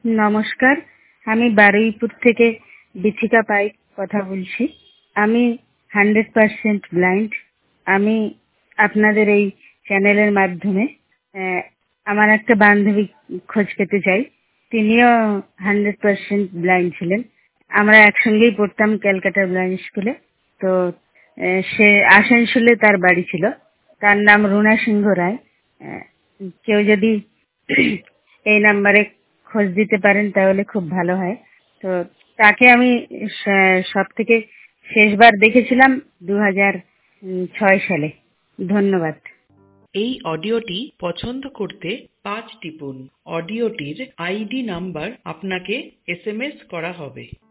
নমস্কার, আমি বারুইপুর থেকে বিথিকা পাইক কথা বলছি। আমি 100% ব্লাইন্ড। আমি আপনাদের এই চ্যানেলের মাধ্যমে আহ, আমার একটা বান্ধবী খোঁজ পেতে চাই। তিনিও 100% ব্লাইন্ড ছিলেন। আমরা একসঙ্গেই পড়তাম ক্যালকাটা ব্লাইন্ড স্কুলে। তো সে আসানসোলে তার বাড়ি ছিল। তার নাম রুনা সিংহ রায়। আহ, কেউ যদি এই নাম্বারে খোঁজ দিতে পারেন তাহলে খুব ভালো হয়। তো তাকে আমি সব থেকে শেষবার দেখেছিলাম 2006 সালে। ধন্যবাদ। এই অডিওটি পছন্দ করতে 5 টিপুন। অডিওটির আইডি নাম্বার আপনাকে SMS করা হবে।